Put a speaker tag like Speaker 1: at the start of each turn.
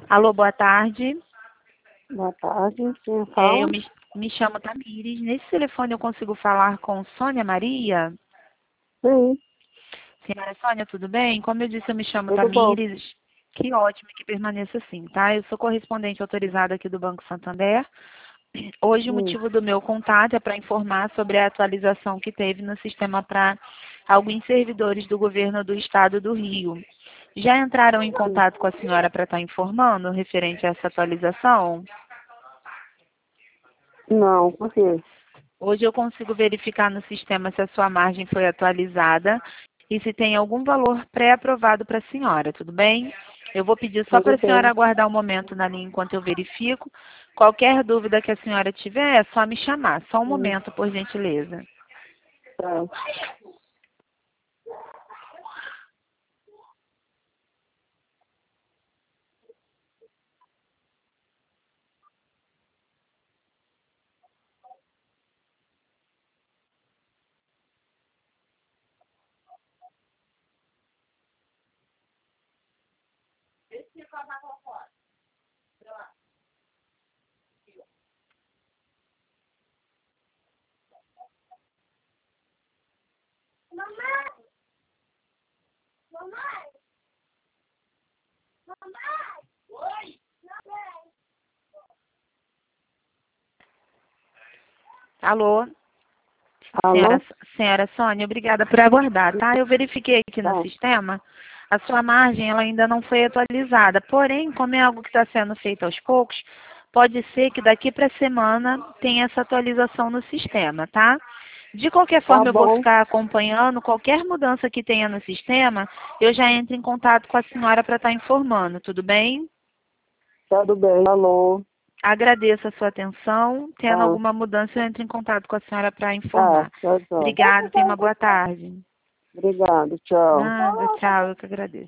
Speaker 1: Alô, boa tarde.
Speaker 2: Boa tarde, quem
Speaker 1: Eu
Speaker 2: fala?
Speaker 1: me chamo Tamires. Nesse telefone eu consigo falar com Sônia Maria?
Speaker 2: Sim,
Speaker 1: Senhora Sônia, tudo bem? Como eu disse, eu me chamo
Speaker 2: tudo bom.
Speaker 1: Tamires. Que ótimo que permaneça assim, tá? Eu sou correspondente autorizada aqui do Banco Santander. Hoje o motivo do meu contato é para informar sobre a atualização que teve no sistema para alguns servidores do governo do estado do Rio. Já entraram em contato com a senhora para estar informando referente a essa atualização?
Speaker 2: Não, por quê?
Speaker 1: Hoje eu consigo verificar no sistema se a sua margem foi atualizada e se tem algum valor pré-aprovado para a senhora, tudo bem? Eu vou pedir só para
Speaker 2: Tudo
Speaker 1: a senhora
Speaker 2: bem.
Speaker 1: aguardar um momento na linha enquanto eu verifico. Qualquer dúvida que a senhora tiver, é só me chamar. Só um momento, por gentileza.
Speaker 2: Tá.
Speaker 1: Alô?
Speaker 2: Alô?
Speaker 1: Senhora Sônia, obrigada por aguardar, tá? Eu verifiquei aqui no
Speaker 2: Tá.
Speaker 1: sistema, a sua margem ela ainda não foi atualizada. Porém, como é algo que está sendo feito aos poucos, pode ser que daqui para a semana tenha essa atualização no sistema, tá? De qualquer
Speaker 2: Tá
Speaker 1: forma, eu vou
Speaker 2: bom,
Speaker 1: ficar acompanhando qualquer mudança que tenha no sistema, eu já entro em contato com a senhora para estar informando, tudo bem?
Speaker 2: tudo bem. Alô?
Speaker 1: Agradeço a sua atenção. Tendo
Speaker 2: Tá,
Speaker 1: alguma mudança, eu entro em contato com a senhora para
Speaker 2: tá,
Speaker 1: informar.
Speaker 2: tá, tá.
Speaker 1: Obrigada, tenha uma boa tarde.
Speaker 2: Obrigado, tchau.
Speaker 1: Nada, tchau, eu que agradeço.